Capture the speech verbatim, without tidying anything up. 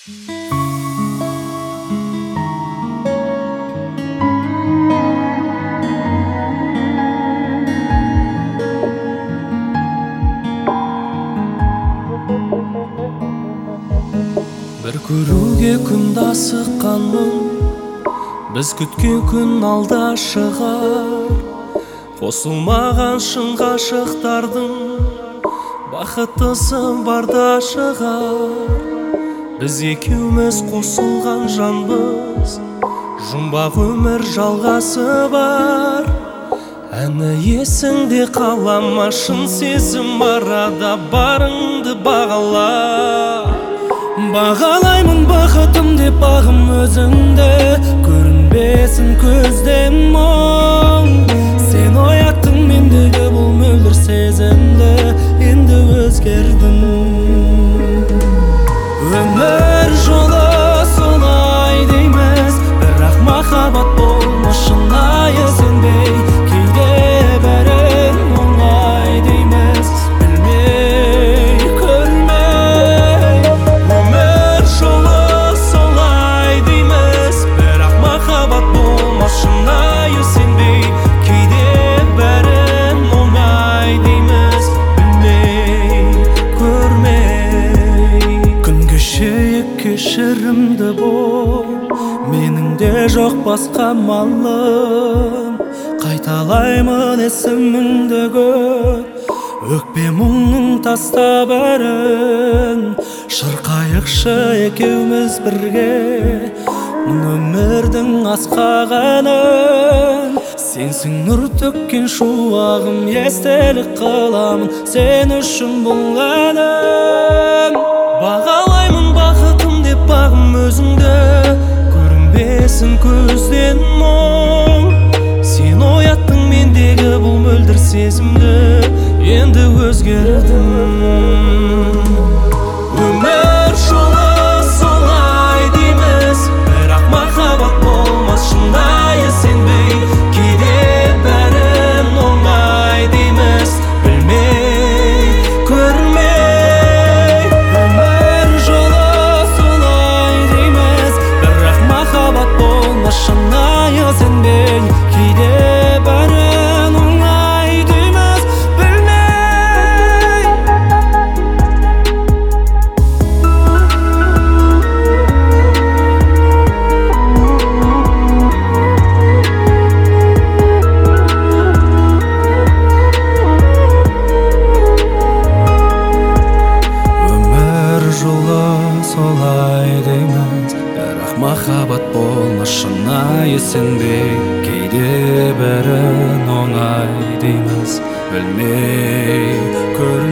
Bir көрүүгө күн асыкканмын, биз күткөн күн алда шығар. Косулмаган шын гашыктардын бакыттысы барда шығар. Биз экөөбүз косулган жанбыз, жумбак өмүр жалгасы бар. Аны эсиңде калама, шын сезим арада барыңды багала. Бағалаймын бақытым деп бағым өзіңді, көрінбесін көзден мұң. Сен ояттың мендегі бұл мөлдір сезімді, енді өзгердің. Өмір жолы солай дейміз, бірақ махаббат болмас шынайы сенбей. Кейде бәрін оңай дейміз, білмей, көрмей. Өмір жолы солай дейміз, бірақ махаббат болмас шынайы сенбей. Кейде бәрін оңай дейміз, білмей, көрмей. Күн кешейік кешірімді бол, менің де жоқ басқа малым. Қайталаймын есіміңді көп, өкпе мұңның таста бәрін. Шырқайықшы екеуміз бірге, мұң өмірдің асқағанын. Сенсің нұр төккен шуағым, естелік қыламын сен үшін бұл әнім. Бағалаймын бақытым деп бағым өзіңді, көрінбесін көзден мұң. Сен ояттың мендегі бұл мөлдір сезімді, енді өзгердің. Өмір жолы солай дейміз, бірақ махаббат болмас шынайы сенбей. Кейде бәрін оңай дейміз, білмей, көрмей. Өмір жолы солай дейміз, бірақ махаббат болмас шынайы сенбей. Кейде бәрін оңай дейміз, білмей. Өмір жолы солай дейміз, бірақ махаббат болмас шынайы сенбей. Кейде бәрін оңай дейміз, білмей, көрмей.